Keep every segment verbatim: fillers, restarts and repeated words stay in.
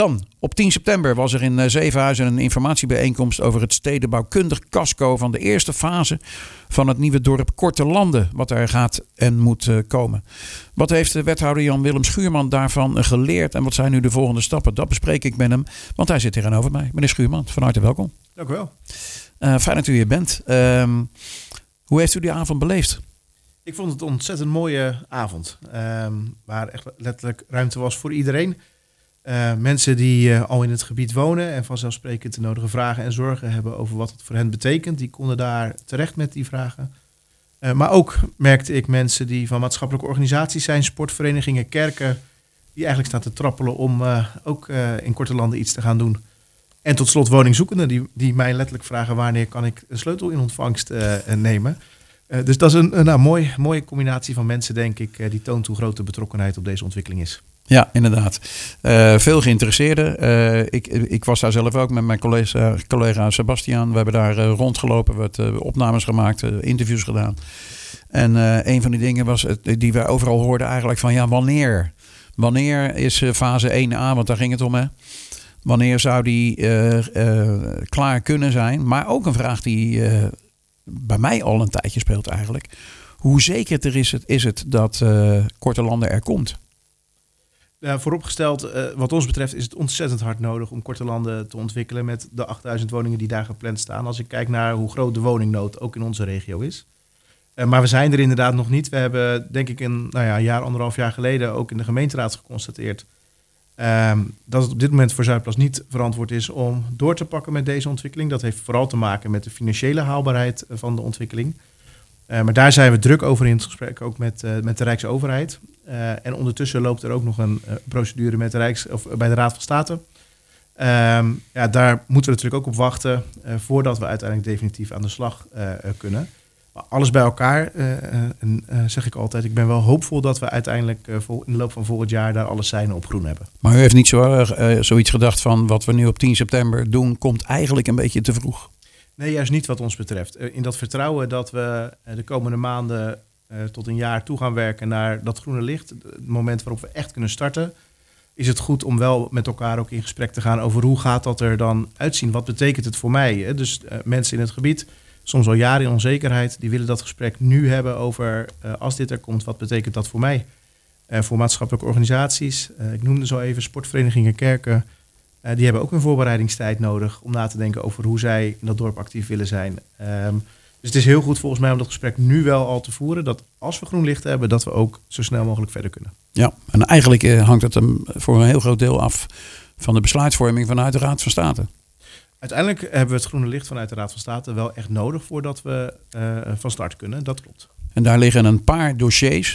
Dan, op tien september was er in Zevenhuizen een informatiebijeenkomst over het stedenbouwkundig casco van de eerste fase van het nieuwe dorp Kortelanden, wat er gaat en moet komen. Wat heeft de wethouder Jan-Willem Schuurman daarvan geleerd en wat zijn nu de volgende stappen? Dat bespreek ik met hem, want hij zit tegenover mij. Meneer Schuurman, van harte welkom. Dank u wel. Uh, fijn dat u hier bent. Uh, hoe heeft u die avond beleefd? Ik vond het een ontzettend mooie avond, uh, waar echt letterlijk ruimte was voor iedereen. Uh, mensen die uh, al in het gebied wonen en vanzelfsprekend de nodige vragen en zorgen hebben over wat het voor hen betekent, die konden daar terecht met die vragen. Uh, maar ook merkte ik mensen die van maatschappelijke organisaties zijn, sportverenigingen, kerken, die eigenlijk staan te trappelen om uh, ook uh, in Kortelanden iets te gaan doen. En tot slot woningzoekenden die, die mij letterlijk vragen wanneer kan ik een sleutel in ontvangst uh, nemen. Uh, dus dat is een, een nou, mooi, mooie combinatie van mensen, denk ik, uh, die toont hoe groot de betrokkenheid op deze ontwikkeling is. Ja, inderdaad. Uh, veel geïnteresseerden. Uh, ik, ik was daar zelf ook met mijn collega, collega Sebastiaan. We hebben daar uh, rondgelopen, we hebben uh, opnames gemaakt, uh, interviews gedaan. En uh, een van die dingen was uh, die we overal hoorden eigenlijk van ja, wanneer? Wanneer is uh, fase één A, want daar ging het om hè? Wanneer zou die uh, uh, klaar kunnen zijn? Maar ook een vraag die uh, bij mij al een tijdje speelt eigenlijk. Hoe zeker er is het, is het dat uh, Kortelanden er komt? Uh, vooropgesteld, uh, wat ons betreft is het ontzettend hard nodig om Kortelanden te ontwikkelen met de achtduizend woningen die daar gepland staan. Als ik kijk naar hoe groot de woningnood ook in onze regio is. Uh, maar we zijn er inderdaad nog niet. We hebben denk ik een nou ja, jaar, anderhalf jaar geleden ook in de gemeenteraad geconstateerd uh, dat het op dit moment voor Zuidplas niet verantwoord is om door te pakken met deze ontwikkeling. Dat heeft vooral te maken met de financiële haalbaarheid van de ontwikkeling. Uh, maar daar zijn we druk over in het gesprek, ook met, uh, met de Rijksoverheid. Uh, en ondertussen loopt er ook nog een uh, procedure met de Rijks, of, uh, bij de Raad van State. Uh, ja, daar moeten we natuurlijk ook op wachten uh, voordat we uiteindelijk definitief aan de slag uh, uh, kunnen. Maar alles bij elkaar, uh, uh, en, uh, zeg ik altijd, ik ben wel hoopvol dat we uiteindelijk uh, vol, in de loop van volgend jaar daar alle seinen op groen hebben. Maar u heeft niet zo erg uh, zoiets gedacht van wat we nu op tien september doen, komt eigenlijk een beetje te vroeg? Nee, juist niet wat ons betreft. In dat vertrouwen dat we de komende maanden uh, tot een jaar toe gaan werken naar dat groene licht, het moment waarop we echt kunnen starten, is het goed om wel met elkaar ook in gesprek te gaan over hoe gaat dat er dan uitzien? Wat betekent het voor mij? Hè? Dus uh, mensen in het gebied, soms al jaren in onzekerheid, die willen dat gesprek nu hebben over uh, als dit er komt, wat betekent dat voor mij? Uh, voor maatschappelijke organisaties, uh, ik noemde zo even sportverenigingen, kerken. Uh, die hebben ook een voorbereidingstijd nodig om na te denken over hoe zij in dat dorp actief willen zijn. Um, dus het is heel goed volgens mij om dat gesprek nu wel al te voeren. Dat als we groen licht hebben, dat we ook zo snel mogelijk verder kunnen. Ja, en eigenlijk uh, hangt het hem voor een heel groot deel af van de besluitvorming vanuit de Raad van State. Uiteindelijk hebben we het groene licht vanuit de Raad van State wel echt nodig voordat we uh, van start kunnen. Dat klopt. En daar liggen een paar dossiers.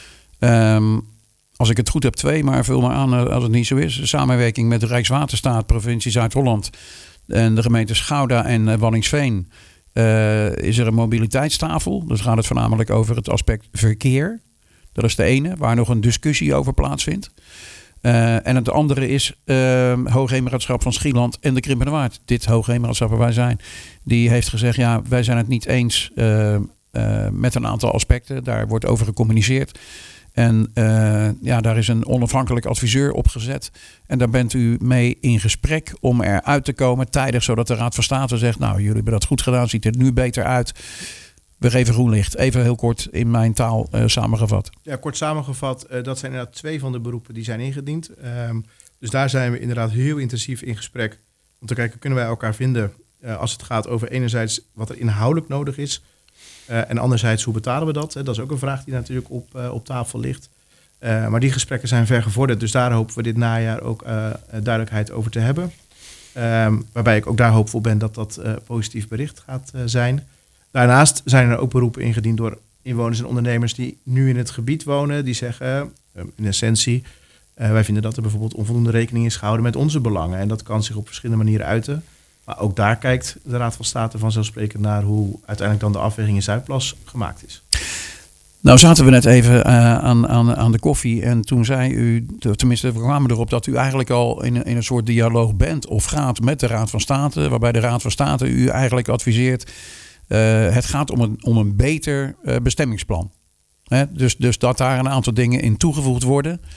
Um, Als ik het goed heb, twee, maar vul maar aan als het niet zo is. Samenwerking met de Rijkswaterstaat, provincie Zuid-Holland en de gemeentes Gouda en Waddinxveen. Uh, is er een mobiliteitstafel. Dus gaat het voornamelijk over het aspect verkeer. Dat is de ene, waar nog een discussie over plaatsvindt. Uh, en het andere is uh, Hoogheemraadschap van Schieland en de Krimpenerwaard. Dit Hoogheemraadschap waar wij zijn, die heeft gezegd, ja, wij zijn het niet eens uh, uh, met een aantal aspecten. Daar wordt over gecommuniceerd. En uh, ja, daar is een onafhankelijk adviseur op gezet. En daar bent u mee in gesprek om eruit te komen tijdig, zodat de Raad van State zegt, nou, jullie hebben dat goed gedaan, ziet er nu beter uit. We geven groen licht. Even heel kort in mijn taal uh, samengevat. Ja, kort samengevat, uh, dat zijn inderdaad twee van de beroepen die zijn ingediend. Um, dus daar zijn we inderdaad heel intensief in gesprek om te kijken, kunnen wij elkaar vinden uh, als het gaat over enerzijds wat er inhoudelijk nodig is. Uh, en anderzijds, hoe betalen we dat? Dat is ook een vraag die natuurlijk op, uh, op tafel ligt. Uh, maar die gesprekken zijn ver gevorderd. Dus daar hopen we dit najaar ook uh, duidelijkheid over te hebben. Um, waarbij ik ook daar hoopvol ben dat dat uh, positief bericht gaat uh, zijn. Daarnaast zijn er ook beroepen ingediend door inwoners en ondernemers die nu in het gebied wonen. Die zeggen, uh, in essentie, uh, wij vinden dat er bijvoorbeeld onvoldoende rekening is gehouden met onze belangen. En dat kan zich op verschillende manieren uiten. Maar ook daar kijkt de Raad van State vanzelfsprekend naar hoe uiteindelijk dan de afweging in Zuidplas gemaakt is. Nou zaten we net even uh, aan, aan, aan de koffie en toen zei u, tenminste we kwamen erop dat u eigenlijk al in, in een soort dialoog bent of gaat met de Raad van State. Waarbij de Raad van State u eigenlijk adviseert, uh, het gaat om een, om een beter uh, bestemmingsplan. Hè? Dus, dus dat daar een aantal dingen in toegevoegd worden.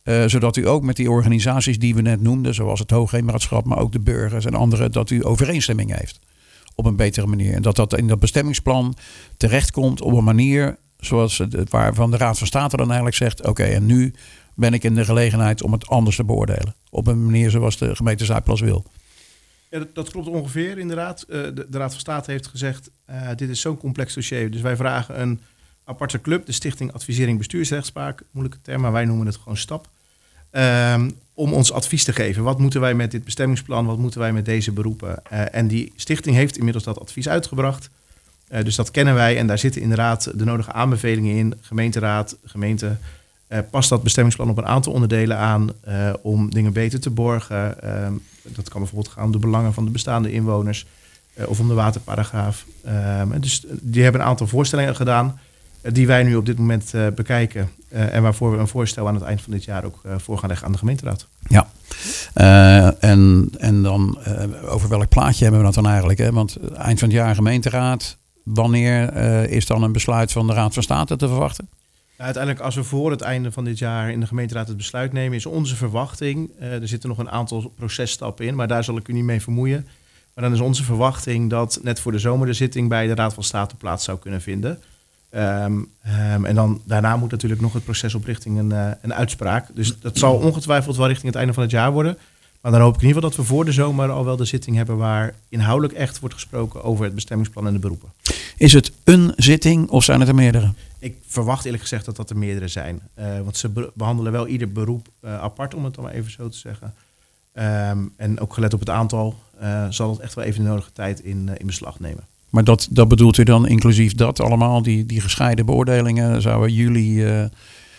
Uh, zodat u ook met die organisaties die we net noemden, zoals het Hoogheemraadschap, maar ook de burgers en anderen, dat u overeenstemming heeft op een betere manier. En dat dat in dat bestemmingsplan terechtkomt op een manier zoals het, waarvan de Raad van State dan eigenlijk zegt, oké, okay, en nu ben ik in de gelegenheid om het anders te beoordelen. Op een manier zoals de gemeente Zuidplas wil. Ja, dat, dat klopt ongeveer inderdaad. Uh, de, de Raad van State heeft gezegd, uh, dit is zo'n complex dossier. Dus wij vragen een aparte club, de Stichting Advisering Bestuursrechtspraak, moeilijke term, maar wij noemen het gewoon STAP. Um, om ons advies te geven. Wat moeten wij met dit bestemmingsplan? Wat moeten wij met deze beroepen? Uh, en die stichting heeft inmiddels dat advies uitgebracht. Uh, dus dat kennen wij en daar zitten inderdaad de nodige aanbevelingen in. Gemeenteraad, gemeente, uh, past dat bestemmingsplan op een aantal onderdelen aan uh, om dingen beter te borgen. Uh, dat kan bijvoorbeeld gaan om de belangen van de bestaande inwoners uh, of om de waterparagraaf. Uh, dus die hebben een aantal voorstellingen gedaan die wij nu op dit moment uh, bekijken. Uh, en waarvoor we een voorstel aan het eind van dit jaar ook uh, voor gaan leggen aan de gemeenteraad. Ja, uh, en, en dan uh, over welk plaatje hebben we dat dan eigenlijk? Hè? Want eind van het jaar gemeenteraad, wanneer uh, is dan een besluit van de Raad van State te verwachten? Nou, uiteindelijk als we voor het einde van dit jaar in de gemeenteraad het besluit nemen, is onze verwachting, uh, er zitten nog een aantal processtappen in, maar daar zal ik u niet mee vermoeien. Maar dan is onze verwachting dat net voor de zomer de zitting bij de Raad van State plaats zou kunnen vinden. Um, um, en dan daarna moet natuurlijk nog het proces op richting een, uh, een uitspraak. Dus dat zal ongetwijfeld wel richting het einde van het jaar worden. Maar dan hoop ik in ieder geval dat we voor de zomer al wel de zitting hebben waar inhoudelijk echt wordt gesproken over het bestemmingsplan en de beroepen. Is het een zitting of zijn het er meerdere? Ik verwacht eerlijk gezegd dat dat er meerdere zijn. Uh, want ze be- behandelen wel ieder beroep uh, apart, om het dan maar even zo te zeggen. Um, en ook gelet op het aantal uh, zal het echt wel even de nodige tijd in, uh, in beslag nemen. Maar dat, dat bedoelt u dan inclusief dat allemaal, die, die gescheiden beoordelingen, zouden jullie uh, uh,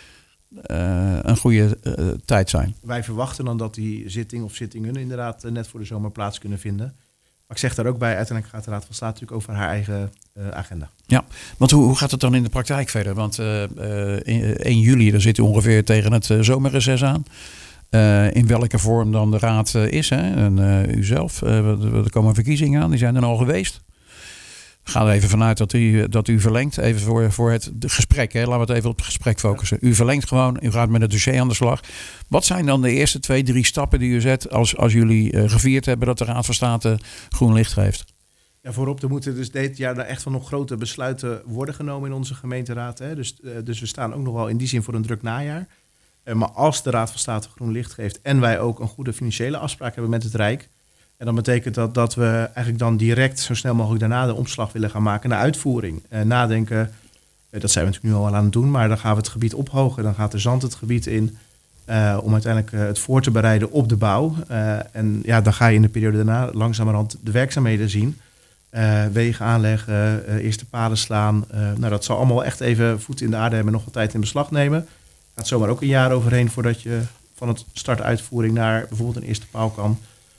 een goede uh, tijd zijn? Wij verwachten dan dat die zitting of zittingen inderdaad uh, net voor de zomer plaats kunnen vinden. Maar ik zeg daar ook bij, uiteindelijk gaat de Raad van State natuurlijk over haar eigen uh, agenda. Ja, want hoe, hoe gaat het dan in de praktijk verder? Want uh, uh, één juli, daar zit u ongeveer tegen het uh, zomerreces aan. Uh, in welke vorm dan de Raad uh, is. Hè? En uh, u zelf, uh, er komen verkiezingen aan, die zijn er al geweest. Ga er even vanuit dat u, dat u verlengt, even voor, voor het gesprek. Hè. Laten we het even op het gesprek focussen. U verlengt gewoon, u gaat met het dossier aan de slag. Wat zijn dan de eerste twee, drie stappen die u zet als, als jullie uh, gevierd hebben dat de Raad van State groen licht geeft? Ja, voorop, er moeten dus dit jaar echt wel nog grote besluiten worden genomen in onze gemeenteraad. Hè. Dus, uh, dus we staan ook nog wel in die zin voor een druk najaar. Uh, maar als de Raad van State groen licht geeft en wij ook een goede financiële afspraak hebben met het Rijk, en dan betekent dat dat we eigenlijk dan direct zo snel mogelijk daarna de omslag willen gaan maken naar uitvoering. Uh, nadenken, uh, dat zijn we natuurlijk nu al aan het doen, maar dan gaan we het gebied ophogen. Dan gaat de zand het gebied in uh, om uiteindelijk uh, het voor te bereiden op de bouw. Uh, en ja, dan ga je in de periode daarna langzamerhand de werkzaamheden zien. Uh, wegen aanleggen, uh, eerste paden slaan. Uh, nou, dat zal allemaal echt even voet in de aarde hebben, nog wat tijd in beslag nemen. Gaat zomaar ook een jaar overheen voordat je van het start-uitvoering naar bijvoorbeeld een eerste paal kan.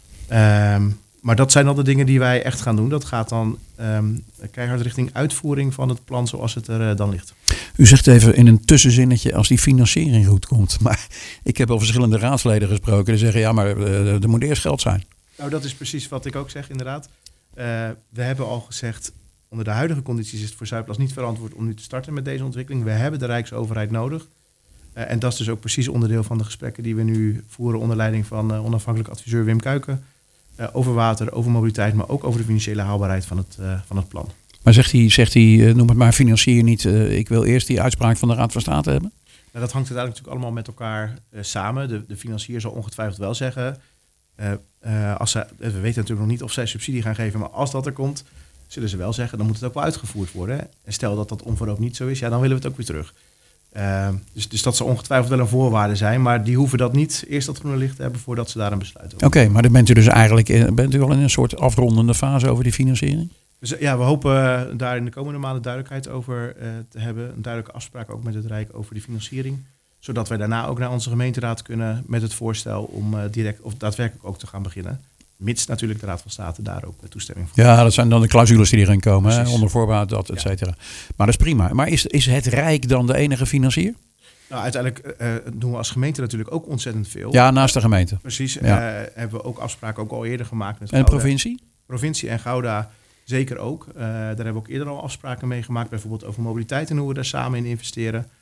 Um, maar dat zijn dan de dingen die wij echt gaan doen. Dat gaat dan um, keihard richting uitvoering van het plan zoals het er uh, dan ligt. U zegt even in een tussenzinnetje als die financiering goed komt. Maar ik heb al verschillende raadsleden gesproken die zeggen ja, maar uh, er moet eerst geld zijn. Nou, dat is precies wat ik ook zeg inderdaad. Uh, we hebben al gezegd, onder de huidige condities is het voor Zuidplas niet verantwoord om nu te starten met deze ontwikkeling. We hebben de Rijksoverheid nodig. Uh, en dat is dus ook precies onderdeel van de gesprekken die we nu voeren onder leiding van uh, onafhankelijk adviseur Wim Kuiken. Uh, over water, over mobiliteit, maar ook over de financiële haalbaarheid van het, uh, van het plan. Maar zegt hij, zegt hij uh, noem het maar, financier niet, uh, ik wil eerst die uitspraak van de Raad van State hebben? Nou, dat hangt uiteindelijk natuurlijk allemaal met elkaar uh, samen. De, de financier zal ongetwijfeld wel zeggen, uh, uh, als zij, we weten natuurlijk nog niet of zij subsidie gaan geven, maar als dat er komt, zullen ze wel zeggen, dan moet het ook wel uitgevoerd worden. Hè? En stel dat dat onverhoopt niet zo is, ja, dan willen we het ook weer terug. Uh, dus, dus dat zal ongetwijfeld wel een voorwaarde zijn, maar die hoeven dat niet eerst dat groene licht te hebben voordat ze daar een besluit over. Oké, okay, maar dan bent u dus eigenlijk in, bent u al in een soort afrondende fase over die financiering? Dus ja, we hopen daar in de komende maanden duidelijkheid over uh, te hebben. Een duidelijke afspraak ook met het Rijk over die financiering. Zodat wij daarna ook naar onze gemeenteraad kunnen met het voorstel om uh, direct of daadwerkelijk ook te gaan beginnen. Mits natuurlijk de Raad van State daar ook toestemming voor. Ja, dat zijn dan de clausules die erin komen, hè? Onder voorbehoud, dat, et cetera. Ja. Maar dat is prima. Maar is, is het Rijk dan de enige financier? Nou, uiteindelijk uh, doen we als gemeente natuurlijk ook ontzettend veel. Ja, naast de gemeente. Precies. Ja. Uh, hebben we ook afspraken ook al eerder gemaakt met En de Gouda. provincie? Provincie en Gouda zeker ook. Uh, daar hebben we ook eerder al afspraken mee gemaakt. Bijvoorbeeld over mobiliteit en hoe we daar samen in investeren.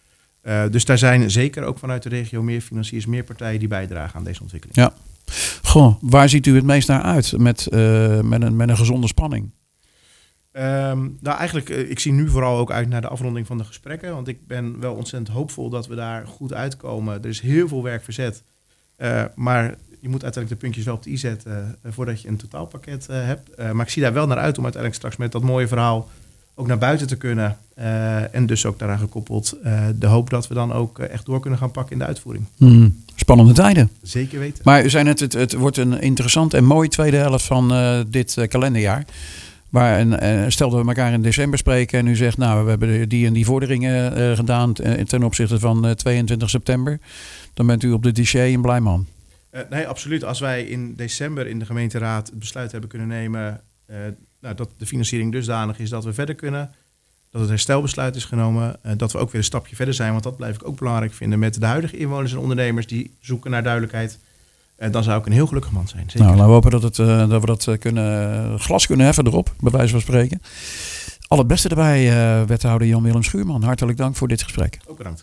Uh, dus daar zijn zeker ook vanuit de regio meer financiers, meer partijen die bijdragen aan deze ontwikkeling. Ja. Goh, waar ziet u het meest naar uit met, uh, met, een, met een gezonde spanning? Um, nou, eigenlijk, uh, ik zie nu vooral ook uit naar de afronding van de gesprekken. Want ik ben wel ontzettend hoopvol dat we daar goed uitkomen. Er is heel veel werk verzet. Uh, maar je moet uiteindelijk de puntjes wel op de i zetten uh, voordat je een totaalpakket uh, hebt. Uh, maar ik zie daar wel naar uit om uiteindelijk straks met dat mooie verhaal ook naar buiten te kunnen. Uh, en dus ook daaraan gekoppeld uh, de hoop dat we dan ook uh, echt door kunnen gaan pakken in de uitvoering. Hmm, spannende tijden. Zeker weten. Maar u zei net, het, het wordt een interessant en mooi tweede helft van uh, dit uh, kalenderjaar. Maar een, uh, stel dat we elkaar in december spreken en u zegt, nou, we hebben die en die vorderingen uh, gedaan ten opzichte van uh, tweeëntwintig september. Dan bent u op de dossier een blij man. Uh, nee, absoluut. Als wij in december in de gemeenteraad het besluit hebben kunnen nemen uh, nou, dat de financiering dusdanig is dat we verder kunnen, dat het herstelbesluit is genomen, uh, dat we ook weer een stapje verder zijn, want dat blijf ik ook belangrijk vinden met de huidige inwoners en ondernemers die zoeken naar duidelijkheid. En dan zou ik een heel gelukkig man zijn. Zeker. Nou, laten we hopen dat, het, uh, dat we dat uh, kunnen, glas kunnen heffen erop, bij wijze van spreken. Al het beste erbij, uh, wethouder Jan-Willem Schuurman. Hartelijk dank voor dit gesprek. Ook bedankt.